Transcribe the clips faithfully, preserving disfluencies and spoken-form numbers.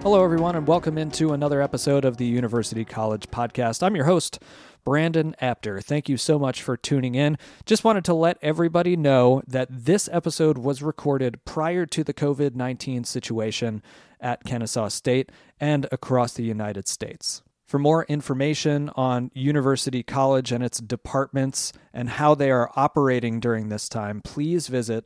Hello, everyone, and welcome into another episode of the University College Podcast. I'm your host, Brandon Apter. Thank you so much for tuning in. Just wanted to let everybody know that this episode was recorded prior to the covid nineteen situation at Kennesaw State and across the United States. For more information on University College and its departments and how they are operating during this time, please visit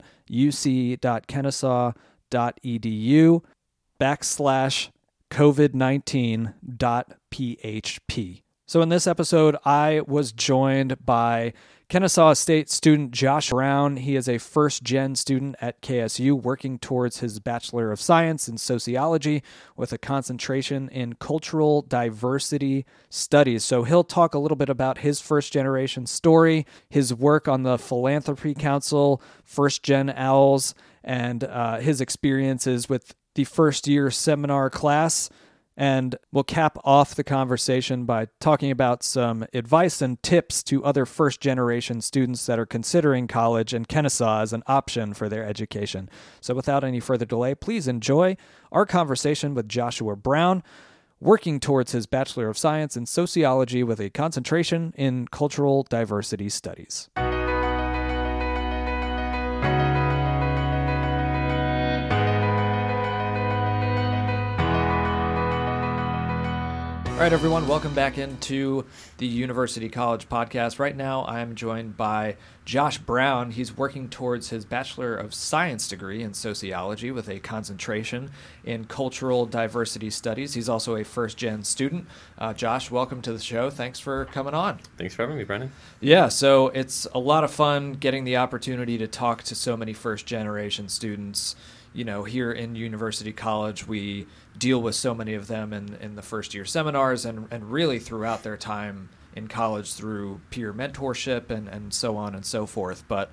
uc.kennesaw.edu backslash covid nineteen dot p h p. So in this episode, I was joined by Kennesaw State student Josh Brown. He is a first-gen student at K S U working towards his Bachelor of Science in Sociology with a concentration in Cultural Diversity Studies. So he'll talk a little bit about his first-generation story, his work on the Philanthropy Council, First-Gen Owls, and uh, his experiences with the first-year seminar class. And we'll cap off the conversation by talking about some advice and tips to other first-generation students that are considering college and Kennesaw as an option for their education. So without any further delay, please enjoy our conversation with Joshua Brown, working towards his Bachelor of Science in Sociology with a concentration in Cultural Diversity Studies. All right, everyone, welcome back into the University College Podcast. Right now, I'm joined by Josh Brown. He's working towards his Bachelor of Science degree in Sociology with a concentration in Cultural Diversity Studies. He's also a first-gen student. Uh, Josh, welcome to the show. Thanks for coming on. Thanks for having me, Brennan. Yeah, so it's a lot of fun getting the opportunity to talk to so many first-generation students. You know, here in University College, we deal with so many of them in, in the first year seminars and, and really throughout their time in college through peer mentorship and, and so on and so forth. But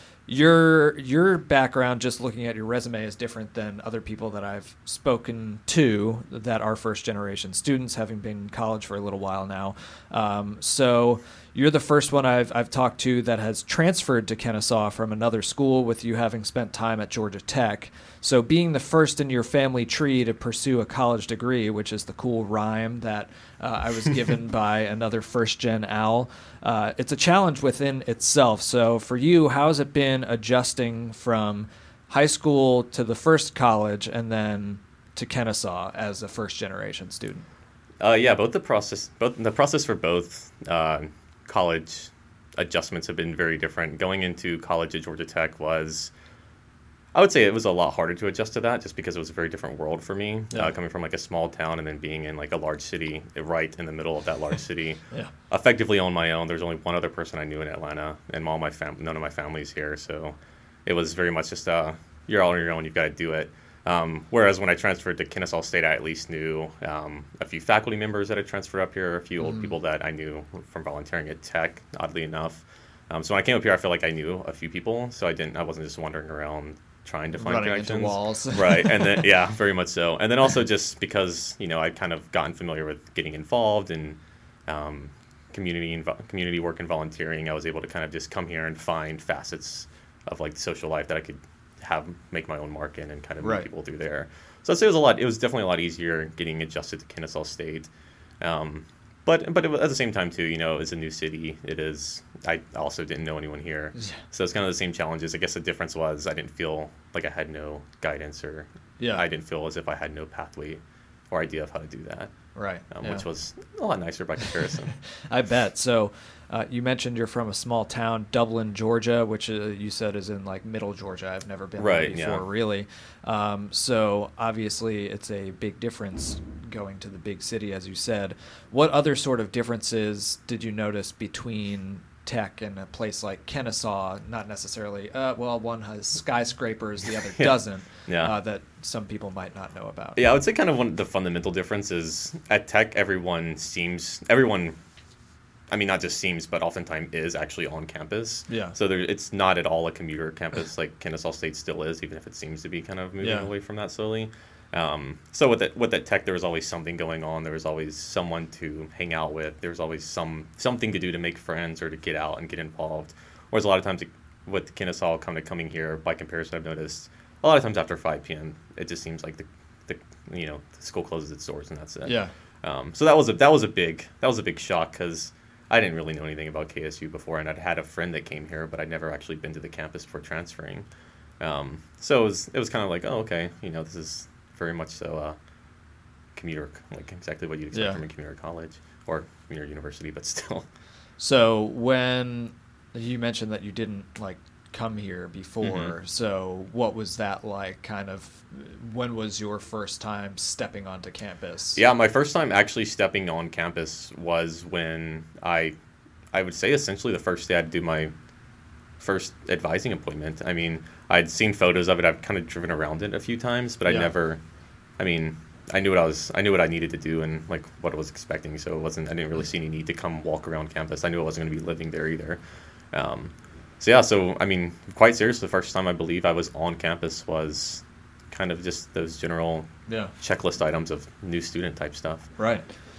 your your background, just looking at your resume, is different than other people that I've spoken to that are first generation students, having been in college for a little while now. Um, so you're the first one I've I've talked to that has transferred to Kennesaw from another school, with you having spent time at Georgia Tech. So being the first in your family tree to pursue a college degree, which is the cool rhyme that uh, I was given by another first-gen owl, uh, it's a challenge within itself. So for you, how has it been adjusting from high school to the first college and then to Kennesaw as a first-generation student? Uh, yeah, both the process, both the process for both uh, college adjustments have been very different. Going into college at Georgia Tech was, I would say it was a lot harder to adjust to that, just because it was a very different world for me, yeah. uh, coming from like a small town and then being in like a large city, right in the middle of that large city, yeah. effectively on my own. There's only one other person I knew in Atlanta, and all my fam- none of my family's here, so it was very much just uh, you're all on your own, you've got to do it. Um, whereas when I transferred to Kennesaw State, I at least knew um, a few faculty members that had transferred up here, a few mm. old people that I knew from volunteering at Tech, oddly enough. Um, so when I came up here, I feel like I knew a few people, so I didn't, I wasn't just wandering around trying to find running connections. Into walls. Right. And then, yeah, very much so. And then also just because, you know, I'd kind of gotten familiar with getting involved in um, community invo- community work and volunteering, I was able to kind of just come here and find facets of like the social life that I could have, make my own mark in and kind of meet right. people through there. So I'd say it was a lot, it was definitely a lot easier getting adjusted to Kennesaw State. Um, But but at the same time, too, you know, it's a new city. It is, I also didn't know anyone here. Yeah. So it's kind of the same challenges. I guess the difference was I didn't feel like I had no guidance, or yeah. I didn't feel as if I had no pathway or idea of how to do that. Right. Um, yeah. Which was a lot nicer by comparison. I bet. So uh, you mentioned you're from a small town, Dublin, Georgia, which uh, you said is in like middle Georgia. I've never been right, there before, yeah. really. Um, so obviously it's a big difference going to the big city, as you said. What other sort of differences did you notice between Tech and a place like Kennesaw? Not necessarily, uh, well, one has skyscrapers, the other yeah. doesn't, yeah. Uh, that some people might not know about. Yeah, I would say kind of one of the fundamental difference is at Tech, everyone seems, everyone, I mean, not just seems, but oftentimes is actually on campus. Yeah. So there, it's not at all a commuter campus like Kennesaw State still is, even if it seems to be kind of moving yeah. away from that slowly. Um, so with that, with that Tech, there was always something going on. There was always someone to hang out with. There was always some something to do to make friends or to get out and get involved. Whereas a lot of times with Kennesaw kind of coming here, by comparison, I've noticed a lot of times after five p.m., it just seems like the, the you know, the school closes its doors and that's it. Yeah. Um, so that was a that was a big that was a big shock because I didn't really know anything about K S U before, and I'd had a friend that came here, but I'd never actually been to the campus before transferring. Um, so it was it was kind of like, oh, okay, you know, this is very much so uh, commuter, like exactly what you'd expect Yeah. from a commuter college or commuter university, but still. So when you mentioned that you didn't like come here before, Mm-hmm. so what was that like? Kind of, when was your first time stepping onto campus? Yeah, my first time actually stepping on campus was when I, I would say essentially the first day I'd do my first advising appointment. I mean, I'd seen photos of it. I've kind of driven around it a few times, but I Yeah. never, I mean, I knew what I was, I knew what I needed to do and like what I was expecting. So it wasn't, I didn't really see any need to come walk around campus. I knew I wasn't going to be living there either. Um, so yeah, so I mean, quite seriously, the first time I believe I was on campus was kind of just those general Yeah. checklist items of new student type stuff. Right.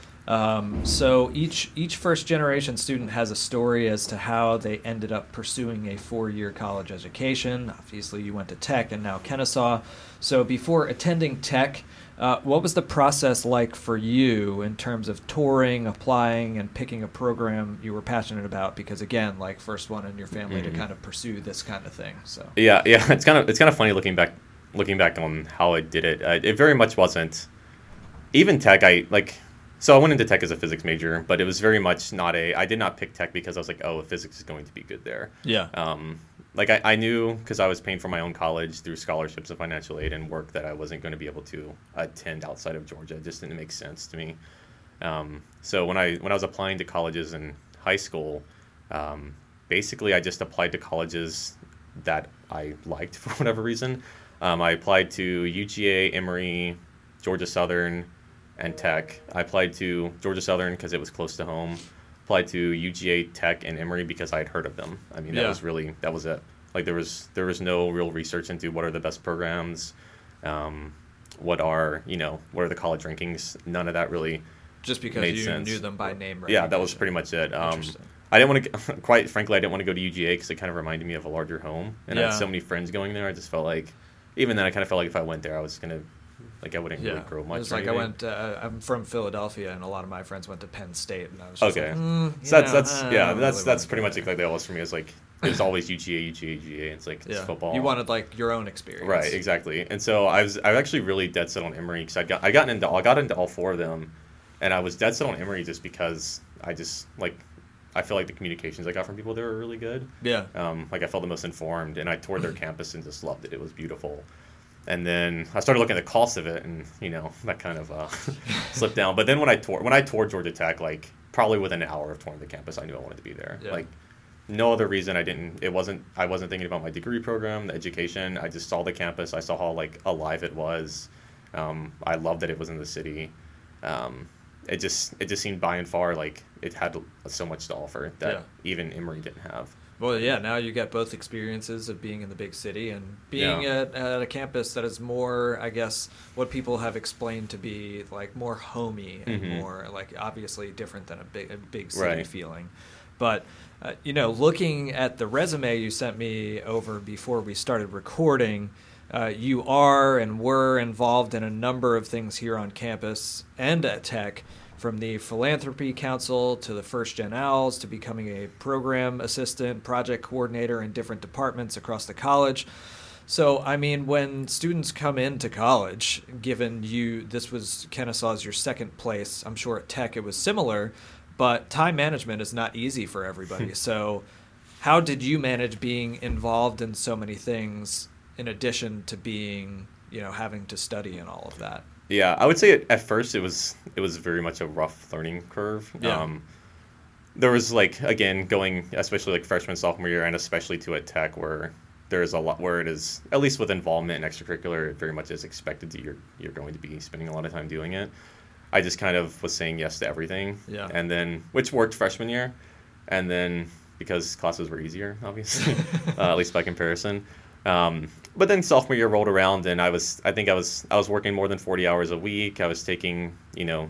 Um, so each each first generation student has a story as to how they ended up pursuing a four-year college education. Obviously, you went to Tech and now Kennesaw. So before attending Tech, uh, what was the process like for you in terms of touring, applying, and picking a program you were passionate about? Because again, like first one in your family Mhm. to kind of pursue this kind of thing. So Yeah, yeah, it's kind of it's kind of funny looking back looking back on how I did it. Uh, it very much wasn't even Tech. I like so I went into Tech as a physics major, but it was very much not a. I did not pick Tech because I was like, oh, physics is going to be good there. yeah, Um, like I, I knew because I was paying for my own college through scholarships and financial aid and work that I wasn't going to be able to attend outside of Georgia. It just didn't make sense to me. Um, so when I when I was applying to colleges in high school, um, basically I just applied to colleges that I liked for whatever reason. Um, I applied to U G A, Emory, Georgia Southern, and Tech. I applied to Georgia Southern because it was close to home. Applied to U G A, Tech, and Emory because I had heard of them. I mean, that Yeah. was really that was it. Like there was there was no real research into what are the best programs, um, what are you know what are the college rankings. None of that really. just because Made you sense. knew them by name. Yeah, that was recognition. pretty much it. Um, Interesting. I didn't want to, quite frankly, I didn't want to go to U G A because it kind of reminded me of a larger home, and I Yeah. had so many friends going there. I just felt like, even then, I kind of felt like if I went there, I was gonna, like, I wouldn't Yeah, really grow much. it's or like I anything. went. Uh, I'm from Philadelphia, and a lot of my friends went to Penn State, and I was just Okay, like, mm, you so that's know, that's I yeah, don't that's really that's wanna pretty go much there. exactly how it was for me. It was like it was always U G A, U G A, U G A. It's like it's Yeah, football. you wanted like your own experience, Right, exactly. And so I was I was actually really dead set on Emory because I got I got into I got into all four of them, and I was dead set on Emory just because I just like I feel like the communications I got from people there were really good. Yeah, Um, like I felt the most informed, and I toured their campus and just loved it. It was beautiful. And then I started looking at the cost of it, and you know that kind of uh, slipped down. But then when I toured when I toured Georgia Tech, like probably within an hour of touring the campus, I knew I wanted to be there. Yeah. Like no other reason I didn't. It wasn't. I wasn't thinking about my degree program, the education. I just saw the campus. I saw how like alive it was. Um, I loved that it was in the city. Um, it just it just seemed by and far like it had so much to offer that Yeah. even Emory didn't have. well, yeah. Now you get both experiences of being in the big city and being Yeah. at, at a campus that is more, I guess, what people have explained to be like more homey and Mhm. more like obviously different than a big a big city Right. feeling. But uh, you know, looking at the resume you sent me over before we started recording. Uh, you are and were involved in a number of things here on campus and at Tech, from the Philanthropy Council to the First Gen Owls to becoming a program assistant, project coordinator in different departments across the college. So, I mean, when students come into college, given you, this was Kennesaw's your second place, I'm sure at Tech it was similar, but time management is not easy for everybody. So, how did you manage being involved in so many things in addition to being, you know, having to study and all of that? Yeah, I would say at, at first it was it was very much a rough learning curve. Yeah. Um, there was like again going especially like freshman sophomore year and especially to at Tech where there's a lot where it is at least with involvement in extracurricular it very much is expected that you're you're going to be spending a lot of time doing it. I just kind of was saying yes to everything. Yeah. And then which worked freshman year, and then because classes were easier obviously uh, at least by comparison. Um, but then sophomore year rolled around and I was, I think I was, I was working more than forty hours a week. I was taking, you know,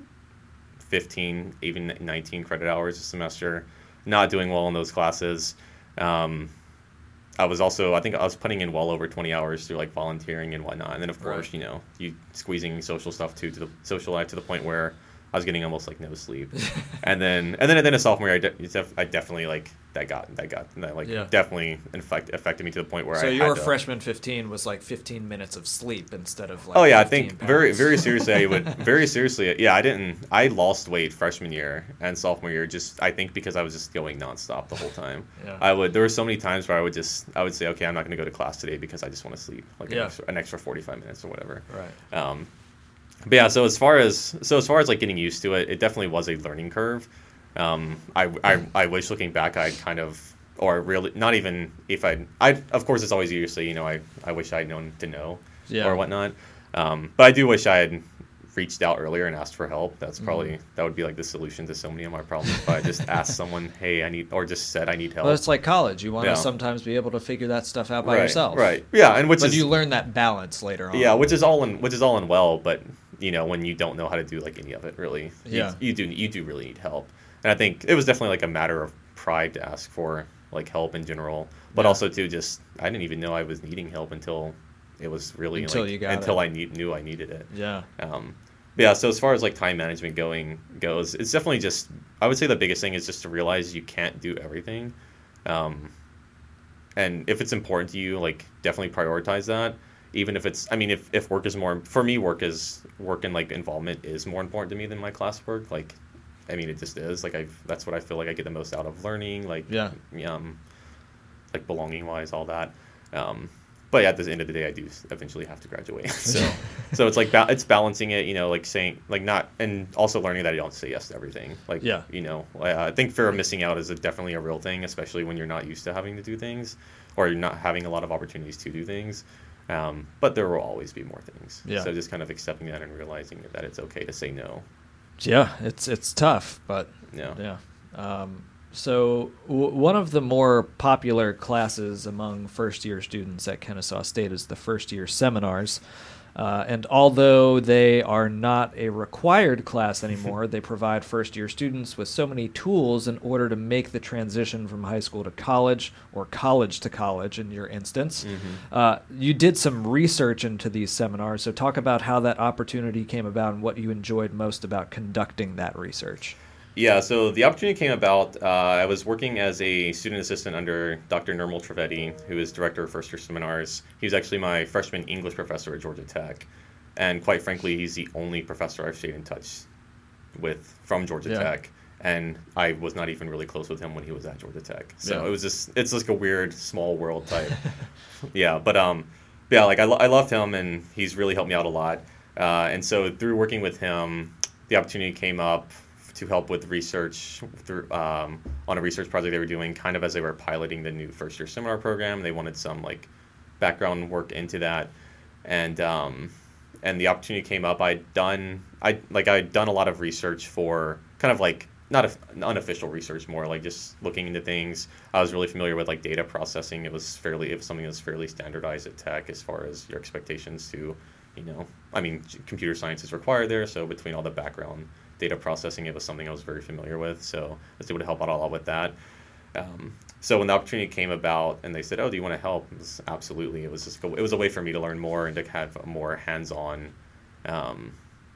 fifteen, even nineteen credit hours a semester, not doing well in those classes. Um, I was also, I think I was putting in well over twenty hours through like volunteering and whatnot. And then of course, Right. you know, you squeezing social stuff too, to the social life to the point where I was getting almost like no sleep. and then, and then, and then a sophomore year, I, de- I definitely like, that got, that got, that like Yeah. definitely infect, affected me to the point where So I your had to, freshman fifteen was like fifteen minutes of sleep instead of like Oh yeah, I fifteen think very, pounds. very seriously, I would, very seriously, yeah, I didn't, I lost weight freshman year and sophomore year, just, I think because I was just going nonstop the whole time. Yeah. I would, there were so many times where I would just, I would say, okay, I'm not going to go to class today because I just want to sleep, like Yeah. an, extra, an extra forty-five minutes or whatever. Right. Um, but yeah, so as far as, so as far as like getting used to it, it definitely was a learning curve. Um, I, I, I wish looking back, I'd kind of, or really, not even if I, I, of course it's always easier to say, you know, I, I wish I'd known to know Yeah. or whatnot. Um, but I do wish I had reached out earlier and asked for help. That's probably, Mm-hmm. that would be like the solution to so many of my problems. If I just asked someone, hey, I need, or just said I need help. Well, it's like college. You want Yeah. to sometimes be able to figure that stuff out by right, yourself. Right. Yeah. And which But is, you learn that balance later on. yeah, which is all in, which is all in well, but you know, when you don't know how to do like any of it really, Yeah. you, you do, you do really need help. And I think it was definitely like a matter of pride to ask for like help in general, but Yeah. also too, just, I didn't even know I was needing help until it was really Until like, you got until it. I need, knew I needed it. Yeah. Um, but yeah, so as far as like time management going goes, it's definitely just, I would say the biggest thing is just to realize you can't do everything. Um, and if it's important to you, like definitely prioritize that. Even if it's, I mean, if, if work is more, for me, work is, work and like involvement is more important to me than my classwork. Like, I mean, it just is like, I, that's what I feel like I get the most out of learning, like, Yeah. um, like belonging wise, all that. Um, but at the end of the day, I do eventually have to graduate. so, so it's like, ba- it's balancing it, you know, like saying, like not, and also learning that you don't say yes to everything. Like, Yeah. you know, I, I think fear of missing out is a, definitely a real thing, especially when you're not used to having to do things or you're not having a lot of opportunities to do things. Um, but there will always be more things. Yeah. So just kind of accepting that and realizing that it's okay to say no. Yeah, it's it's tough, but Yeah. yeah. Um, so w- one of the more popular classes among first-year students at Kennesaw State is the first-year seminars. Uh, and although they are not a required class anymore, they provide first-year students with so many tools in order to make the transition from high school to college, or college to college in your instance. Mm-hmm. Uh, you did some research into these seminars, so talk about how that opportunity came about and what you enjoyed most about conducting that research. Yeah, so the opportunity came about. Uh, I was working as a student assistant under Doctor Nirmal Trivedi, who is director of first year seminars. He was actually my freshman English professor at Georgia Tech. And quite frankly, he's the only professor I've stayed in touch with from Georgia Yeah. Tech. And I was not even really close with him when he was at Georgia Tech. So Yeah. it was just, it's like a weird small world type. yeah, but um, yeah, like I, lo- I loved him and he's really helped me out a lot. Uh, and so through working with him, the opportunity came up to help with research through um, on a research project they were doing kind of as they were piloting the new first year seminar program. They wanted some like background work into that. And um, and the opportunity came up. I'd done I like I'd done a lot of research for kind of like not a, unofficial research, more like just looking into things. I was really familiar with like data processing. It was fairly it was something that was fairly standardized at Tech as far as your expectations to, you know, I mean, computer science is required there. So between all the background data processing, it was something I was very familiar with. So I was able to help out a lot with that. Um, so when the opportunity came about and they said, oh, do you want to help? It was, absolutely. It was just, it was a way for me to learn more and to have a more hands-on, um,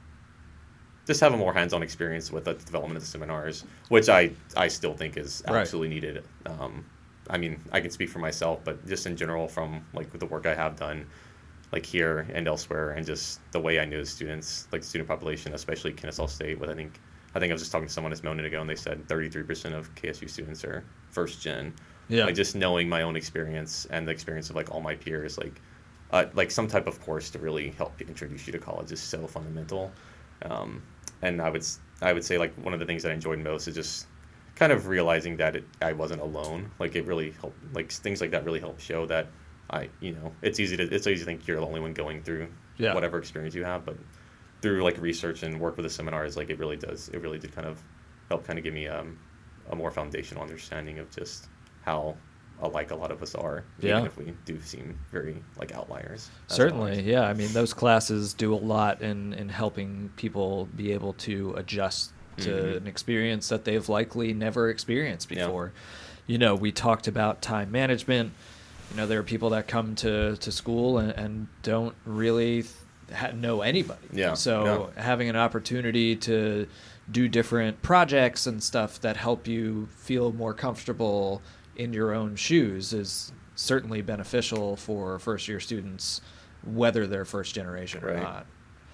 just have a more hands-on experience with the development of the seminars, which I, I still think is absolutely right. needed. Um, I mean, I can speak for myself, but just in general from like the work I have done, like here and elsewhere, and just the way I know students, like the student population, especially Kennesaw State, with I think, I think I was just talking to someone just a moment ago, and they said thirty-three percent of K S U students are first gen. Yeah. Like just knowing my own experience and the experience of like all my peers, like, uh, like some type of course to really help introduce you to college is so fundamental. Um, and I would, I would say like one of the things that I enjoyed most is just kind of realizing that it, I wasn't alone. Like it really helped, like things like that really help show that I, you know, it's easy to, it's easy to think you're the only one going through Yeah. whatever experience you have, but through like research and work with the seminars, like it really does, it really did kind of help kind of give me um, a more foundational understanding of just how alike a lot of us are, Yeah. even if we do seem very like outliers. as Certainly, scholars. yeah. I mean, those classes do a lot in, in helping people be able to adjust to Mhm. an experience that they've likely never experienced Yeah. before. You know, we talked about time management. you know, there are people that come to, to school and, and don't really ha- know anybody. Yeah. So yeah. having an opportunity to do different projects and stuff that help you feel more comfortable in your own shoes is certainly beneficial for first year students, whether they're first generation right. or not.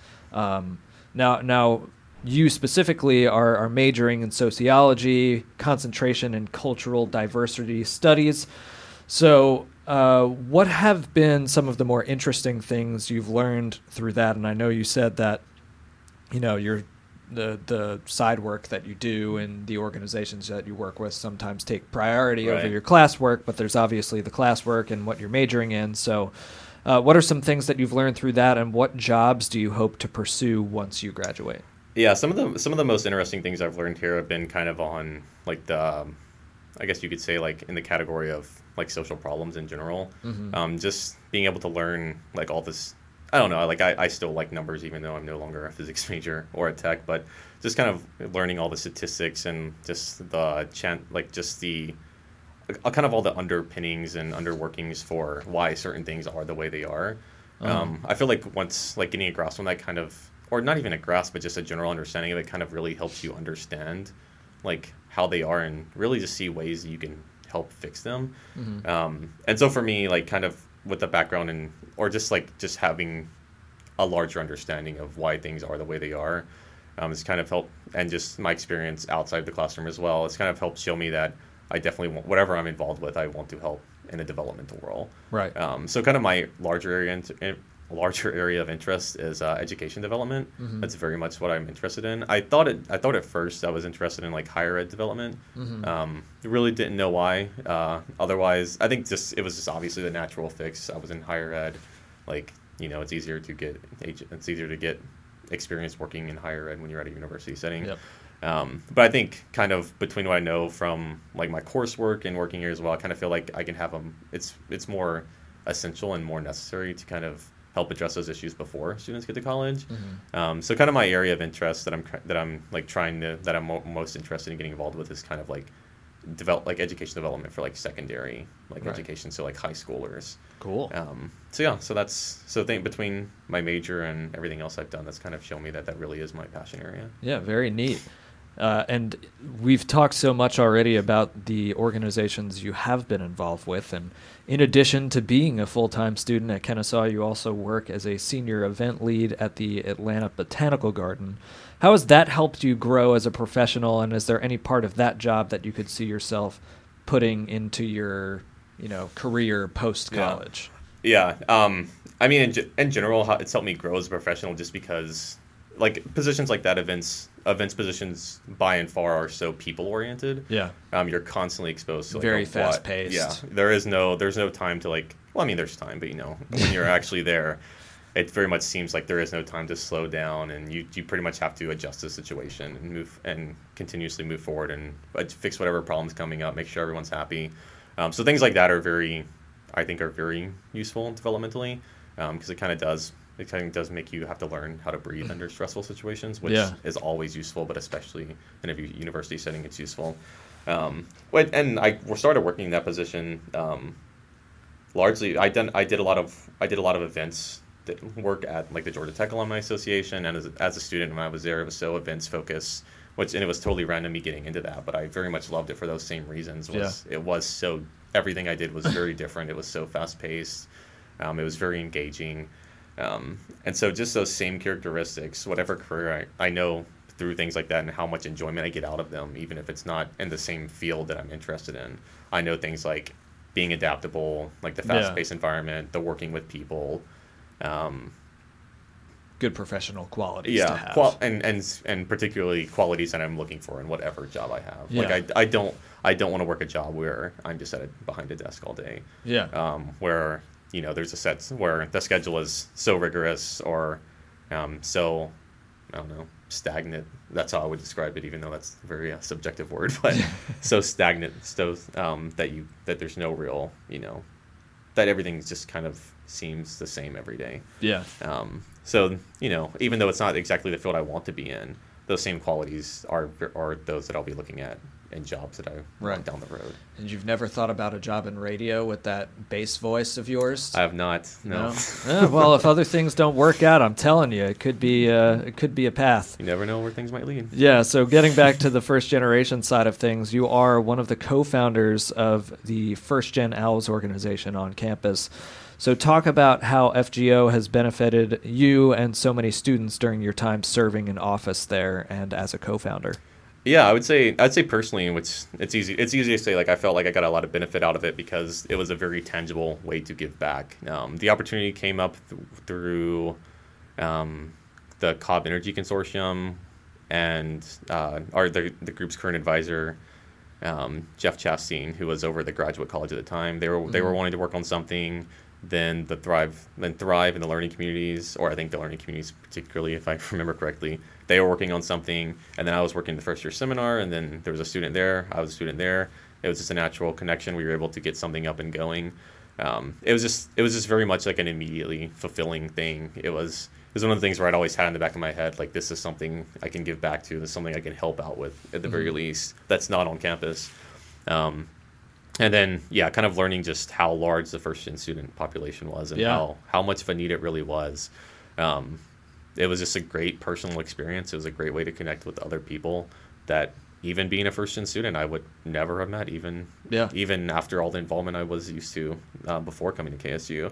Um, now, now you specifically are, are majoring in sociology, concentration in cultural diversity studies. So uh, what have been some of the more interesting things you've learned through that? And I know you said that, you know, you're the the side work that you do and the organizations that you work with sometimes take priority right. over your classwork, but there's obviously the classwork and what you're majoring in. So uh, what are some things that you've learned through that, and what jobs do you hope to pursue once you graduate? Yeah, some of the some of the most interesting things I've learned here have been kind of on like the, um, I guess you could say like in the category of like social problems in general. Mm-hmm. Um, just being able to learn like all this. I don't know, like I, I still like numbers even though I'm no longer a physics major or a tech, but just kind of learning all the statistics and just the chan- like just the uh, kind of all the underpinnings and underworkings for why certain things are the way they are. Um, um, I feel like once like getting a grasp on that kind of, or not even a grasp, but just a general understanding of it kind of really helps you understand like how they are and really just see ways you can help fix them. Mm-hmm. Um, and so for me, like kind of with the background and or just like just having a larger understanding of why things are the way they are, um, it's kind of helped, and just my experience outside the classroom as well, it's kind of helped show me that I definitely want whatever I'm involved with, I want to help in a developmental role. Right. Um, so kind of my larger area, in, larger area of interest is uh, education development. Mm-hmm. That's very much what I'm interested in. I thought it. I thought at first I was interested in like higher ed development. Mm-hmm. Um, really didn't know why. Uh, otherwise, I think just it was just obviously the natural fix. I was in higher ed, like you know, it's easier to get it's easier to get experience working in higher ed when you're at a university setting. Yep. Um, but I think kind of between what I know from like my coursework and working here as well, I kind of feel like I can have them. It's it's more essential and more necessary to kind of help address those issues before students get to college. Mm-hmm. Um, so kind of my area of interest that I'm that I'm like trying to that I'm mo- most interested in getting involved with is kind of like develop like education development for like secondary like right. education, so like high schoolers. Cool. Um, so yeah, so that's so I think between my major and everything else I've done, that's kind of shown me that that really is my passion area. Yeah, very neat. Uh, and we've talked so much already about the organizations you have been involved with. And in addition to being a full-time student at Kennesaw, you also work as a senior event lead at the Atlanta Botanical Garden. How has that helped you grow as a professional? And is there any part of that job that you could see yourself putting into your, you know, career post-college? Yeah. yeah. Um, I mean, in, ge- in general, it's helped me grow as a professional just because like positions like that, events events positions by and far are so people oriented. Yeah. Um, you're constantly exposed to like very a fast lot. paced. Yeah. There is no there's no time to like well, I mean there's time, but you know, when you're actually there, it very much seems like there is no time to slow down, and you, you pretty much have to adjust the situation and move and continuously move forward and fix whatever problems coming up, make sure everyone's happy. Um, so things like that are very I think are very useful developmentally, because um, it kind of does It kind of does make you have to learn how to breathe under stressful situations, which yeah. is always useful, but especially in a university setting, it's useful. Um, but, and I started working in that position um, largely. I done I did a lot of I did a lot of events that work at like the Georgia Tech Alumni Association, and as, as a student when I was there, it was so events focused. Which and it was totally random me getting into that, but I very much loved it for those same reasons. Was yeah. It was so everything I did was very different. It was so fast paced. Um, it was very engaging. Um, and so just those same characteristics, whatever career I, I know through things like that and how much enjoyment I get out of them, even if it's not in the same field that I'm interested in. I know things like being adaptable, like the fast-paced yeah. environment, the working with people. Um, Good professional qualities yeah, to have. Qual- and, and and particularly qualities that I'm looking for in whatever job I have. Yeah. Like I, I don't I don't want to work a job where I'm just at a, behind a desk all day. Yeah. Um, where you know, there's a set where the schedule is so rigorous or um, so, I don't know, stagnant. That's how I would describe it, even though that's a very uh, subjective word, but so stagnant, so um, that you that there's no real, you know, that everything just kind of seems the same every day. Yeah. Um, so, you know, even though it's not exactly the field I want to be in, those same qualities are are those that I'll be looking at and jobs that I right. want down the road. And you've never thought about a job in radio with that bass voice of yours? I have not. No. no? yeah, well, if other things don't work out, I'm telling you, it could be uh, it could be a path. You never know where things might lead. Yeah. So getting back to the first generation side of things, you are one of the co-founders of the First Gen Owls organization on campus. So talk about how F G O has benefited you and so many students during your time serving in office there and as a co-founder. Yeah, I would say I'd say personally, which it's easy it's easy to say, like I felt like I got a lot of benefit out of it because it was a very tangible way to give back. Um, the opportunity came up th- through um, the Cobb Energy Consortium and uh, our the, the group's current advisor, um, Jeff Chastain, who was over at the Graduate College at the time. They were mm-hmm. they were wanting to work on something. Then the Thrive, then Thrive in the learning communities, or I think the learning communities particularly, if I remember correctly, they were working on something, and then I was working the first year seminar, and then there was a student there, I was a student there. It was just a natural connection. We were able to get something up and going. Um, it was just, it was just very much like an immediately fulfilling thing. It was, it was one of the things where I'd always had in the back of my head, like this is something I can give back to. This is something I can help out with at the mm-hmm. very least. That's not on campus. Um, And then, yeah, kind of learning just how large the first-gen student population was and yeah. how, how much of a need it really was. Um, it was just a great personal experience. It was a great way to connect with other people that even being a first-gen student, I would never have met, even yeah. even after all the involvement I was used to uh, before coming to K S U.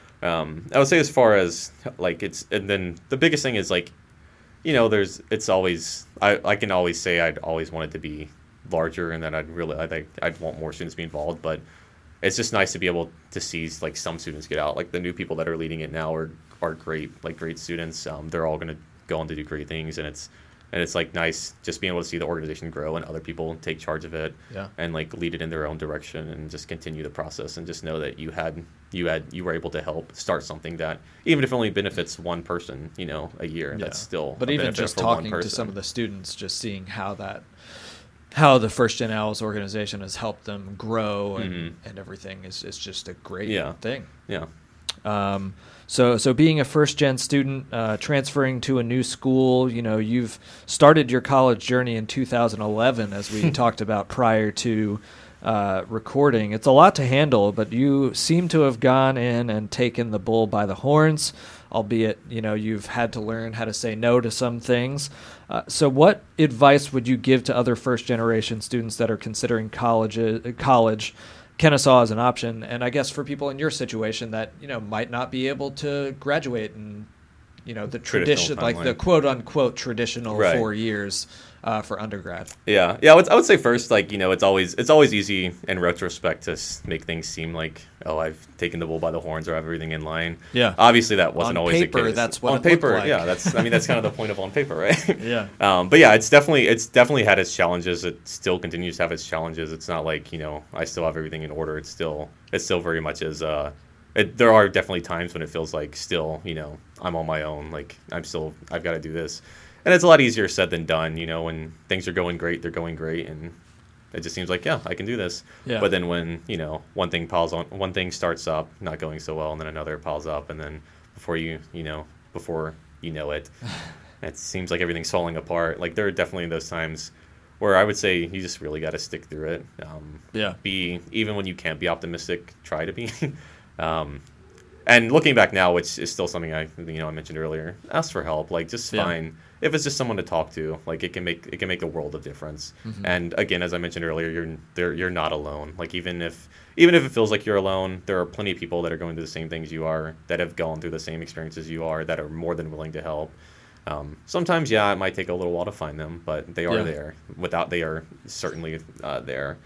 Um, I would say as far as, like, it's, and then the biggest thing is, like, you know, there's, it's always, I, I can always say I'd always wanted to be larger and that I'd really I think I'd want more students to be involved, but it's just nice to be able to see like some students get out. Like the new people that are leading it now are are great, like great students. Um, they're all going to go on to do great things, and it's and it's like nice just being able to see the organization grow and other people take charge of it yeah. and like lead it in their own direction and just continue the process and just know that you had you had you were able to help start something that even if it only benefits one person, you know, a year, yeah. that's still but a even just talking to some of the students, just seeing how that how the First Gen Owls organization has helped them grow and, mm-hmm. and everything is, is just a great yeah. thing. Yeah. Um, so, so being a first gen student, uh, transferring to a new school, you know, you've started your college journey in two thousand eleven, as we talked about prior to uh, recording. It's a lot to handle, but you seem to have gone in and taken the bull by the horns, albeit, you know, you've had to learn how to say no to some things. Uh, so what advice would you give to other first-generation students that are considering college, uh, college, Kennesaw as an option, and I guess for people in your situation that, you know, might not be able to graduate in, you know, the tradition, like the quote-unquote traditional right. four years uh, for undergrad? Yeah, yeah. I would, I would say first, like, you know, it's always it's always easy in retrospect to make things seem like, oh, I've taken the bull by the horns or I have everything in line. Yeah. Obviously, that wasn't on always paper, the case. That's what on it paper, looked like. yeah. That's I mean, that's kind of the point of on paper, right? Yeah. Um, but yeah, it's definitely it's definitely had its challenges. It still continues to have its challenges. It's not like, you know, I still have everything in order. It's still it still very much is. Uh, it, there are definitely times when it feels like still, you know, I'm on my own. Like I'm still I've got to do this. And it's a lot easier said than done, you know, when things are going great, they're going great, and it just seems like, yeah, I can do this. Yeah. But then when, you know, one thing piles on, one thing starts up, not going so well, and then another piles up, and then before you, you know, before you know it, it seems like everything's falling apart. Like there are definitely those times where I would say you just really got to stick through it. Um, yeah. Be, even when you can't be optimistic, try to be. um, and looking back now, which is still something I, you know, I mentioned earlier, ask for help. Like just yeah. find, if it's just someone to talk to, like it can make it can make a world of difference. Mm-hmm. And again, as I mentioned earlier, you're there, you're not alone. Like even if even if it feels like you're alone, there are plenty of people that are going through the same things you are, that have gone through the same experiences you are, that are more than willing to help. Um, sometimes, yeah, it might take a little while to find them, but they are yeah. there. Without, they are certainly uh, there.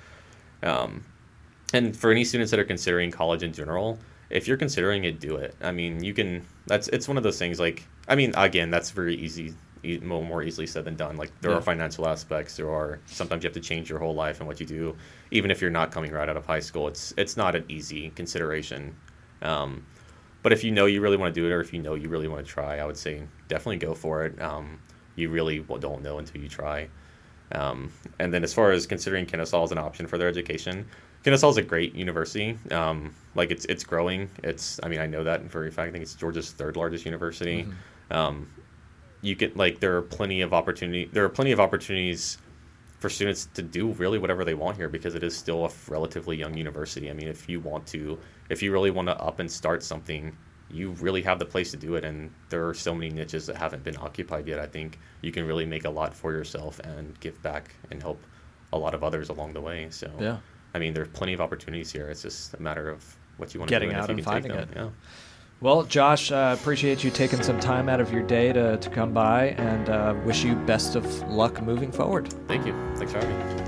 Um, and for any students that are considering college in general, if you're considering it, do it. I mean, you can. That's it's one of those things. Like, I mean, again, that's very easy. More easily said than done. Like there yeah. are financial aspects. There are sometimes you have to change your whole life and what you do, even if you're not coming right out of high school. It's it's not an easy consideration. Um, but if you know you really want to do it, or if you know you really want to try, I would say definitely go for it. Um, you really don't know until you try. Um, and then as far as considering Kennesaw as an option for their education, Kennesaw is a great university. Um, like it's it's growing. It's I mean I know that for a fact. I think it's Georgia's third largest university. Mm-hmm. Um, you get like there are plenty of opportunity there are plenty of opportunities for students to do really whatever they want here, because it is still a relatively young university. I mean, if you want to, if you really want to up and start something, you really have the place to do it. And there are so many niches that haven't been occupied yet. I think you can really make a lot for yourself and give back and help a lot of others along the way. So, yeah. I mean, there's plenty of opportunities here. It's just a matter of what you want Getting to do out and and if you can take finding them. it. Yeah. Well, Josh, uh, appreciate you taking some time out of your day to, to come by, and uh, wish you best of luck moving forward. Thank you. Thanks for having me.